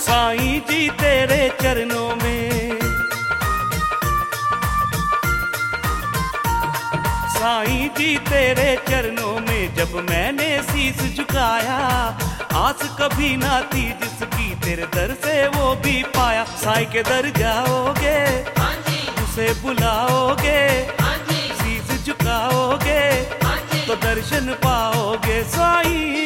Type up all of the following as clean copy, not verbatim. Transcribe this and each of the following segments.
साईं जी तेरे चरणों में, साईं जी तेरे चरणों में जब मैंने शीश झुकाया, आस कभी ना थी जिसकी तेरे दर से वो भी पाया। साईं के दर जाओगे, उसे बुलाओगे, शीश झुकाओगे तो दर्शन पाओगे। साईं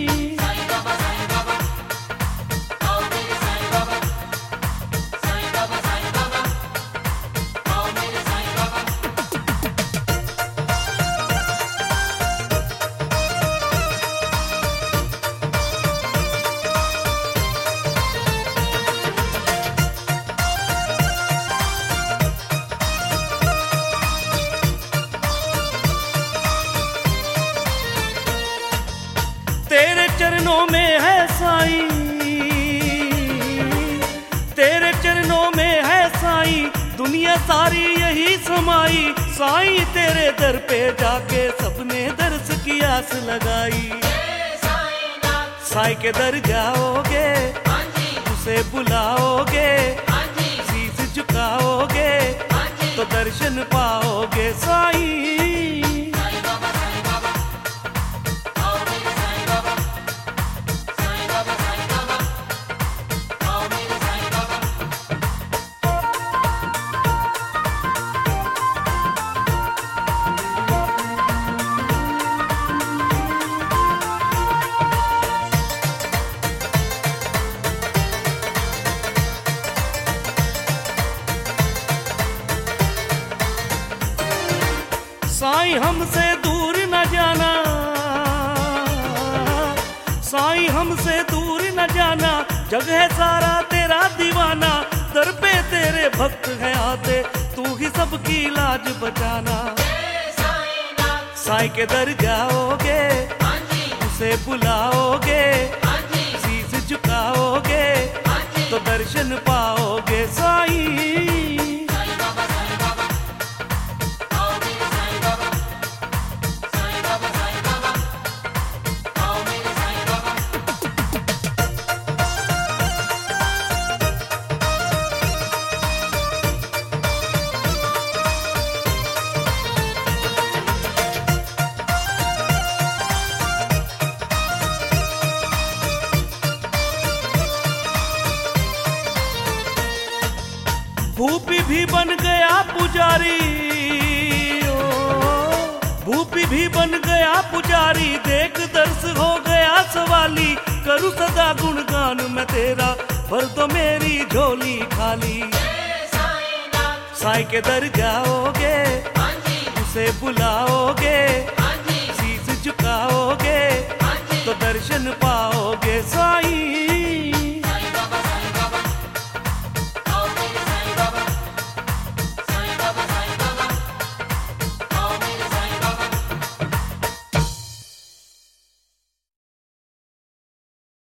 तेरे चरणों में है साईं, तेरे चरणों में है साईं, दुनिया सारी यही समाई। साईं तेरे दर पे जाके सबने दर्श की आस लगाई। साईं के दर जाओगे, उसे बुलाओगे, शीश झुकाओगे तो दर्शन पाओगे। साईं साईं हमसे दूर न जाना, साईं हमसे दूर न जाना, जग है सारा तेरा दीवाना। दर पे तेरे भक्त हैं आते, तू ही सबकी लाज बचाना। साईं के दर जाओगे, उसे बुलाओगे, शीश झुकाओगे तो दर्शन पाओगे। साईं भूपी भी बन गया पुजारी, भूपी भी बन गया पुजारी, देख दर्श हो गया सवाली। करूं सदा गुणगान मैं तेरा, भर दो मेरी झोली खाली। साईं के दर जाओगे, उसे बुलाओगे, शीश झुकाओगे तो दर्शन पाओगे। साईं